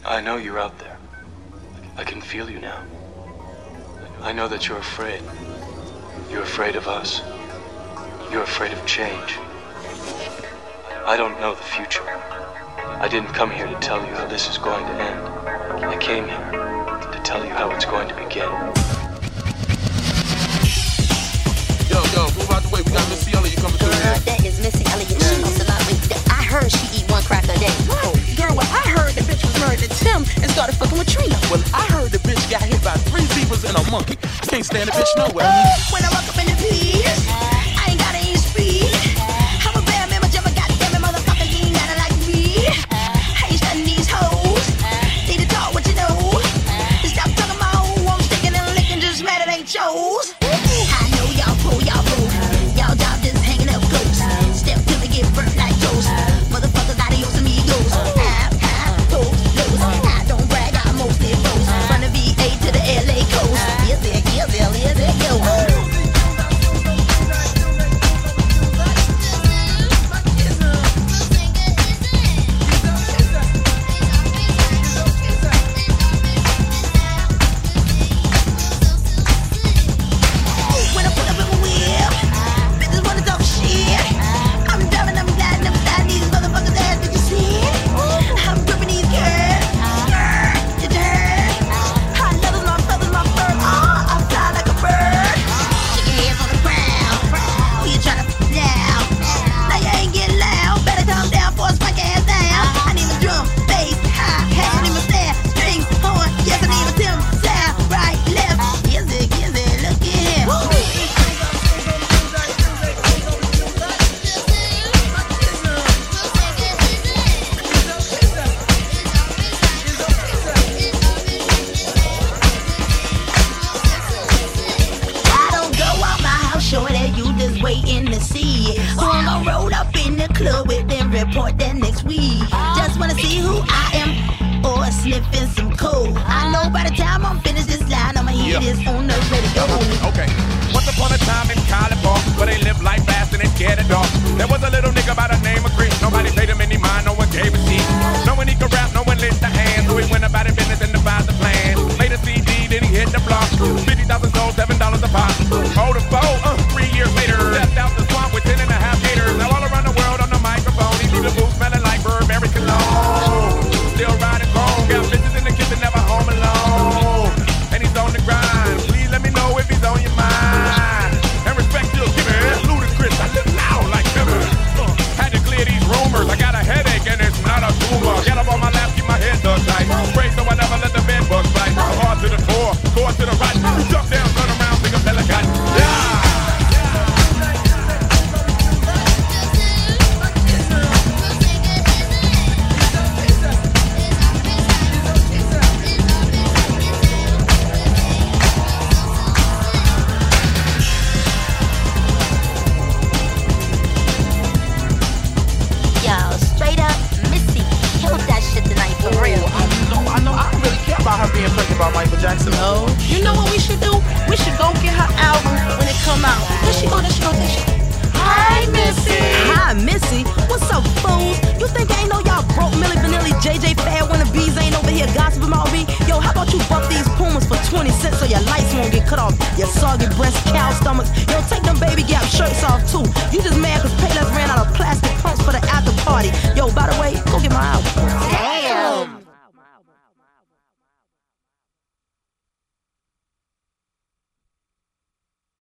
I know you're out there. I can feel you now. I know that you're afraid. You're afraid of us. You're afraid of change. I don't know the future. I didn't come here to tell you how this is going to end. I came here to tell you how it's going to begin. Yo, move out the way. We got Missy Elliott coming through here. That is Missy Elliott. She knows a lot. I heard she eat one crack a day. Girl, well, I heard the bitch was married to Tim and started fucking with Trina. Well, I heard the bitch got hit by 3 zebras and a monkey. I can't stand the bitch nowhere. When I walk up in the peas, I ain't gotta eat speed. I'm a bad man, but jump a goddamn motherfucker, you ain't gotta like me. I ain't studying these hoes. Need to talk what you know. Stop talking about who I'm sticking and licking, just mad it ain't yours. I know y'all pull, y'all job just hanging up ghosts. Step till they get burnt like toast. Motherfuckers, adios amigos. I don't brag, I mostly boast. From the VA to the LA coast. Yes, it go. When I put up in my wheel, bitches wanna talk shit. I'm driving, I'm gliding, I'm sliding these motherfuckers' ass, did you see it? I'm gripping these girls, you turn. I love my feathers, my fur, I fly like a bird. Shake your hands on the ground, who you tryna f*** down? Now you ain't getting loud, better calm down before I spike your ass down. I need a drum, bass, hi-hat, I need my snare, strings, horn, yes I need a Tim sound, right, left, yes it, look at him. I don't go out my house showing that you just waiting to see it. Who I'm gonna roll up in the club with them report that next week. Just wanna see who I am or sniffing some coke. I know by the time I'm finished this line, I'ma hear this on the radio. Okay. Once upon a time in College Park, where they lived life fast and they scared of dark. There was a little nigga by the name of Chris. Nobody paid him any mind, no one gave a shit. No one he could rap, no one lit the hand. So he went about his business and devised a plan. Made a CD, then he hit the block. 50,000 sold, $7 a pop. Hold a foe, 3 years later. Stepped out the swamp with 10 and a half haters. Now all around the world on the microphone. He leave the booth smelling like Burberry cologne. Still riding home, got bitches in the kitchen, never home alone. And he's on the grind. Please let me know if he's on your mind. And respect you'll give it. Ludacris, I live loud like never. Had to clear these rumors. I got a headache and it's not a tumor. Get up on my lap, keep my head dug tight. Pray so I never let the bed bugs bite. Hard to the core to the right. Jump down, turn around, think I'm Pelican. Yeah! Yo, straight up, Missy killed that shit tonight for real. I know. I don't really care about her being pregnant by Michael Jackson. No, you know what we should do? We should go get her album when it come out. There she go. Hi, Missy. Hi, Missy. What's up, fools? You think I ain't know y'all broke Milli Vanilli, JJ Fad wannabes ain't over here gossiping about me? Yo, how about you buff these Pumas for 20 cents so your lights won't get cut off? Your soggy breast, cow stomachs. Yo, take them baby gap shirts off too. You just mad cause Payless ran out of plastic pumps for the after party. Yo, by the way,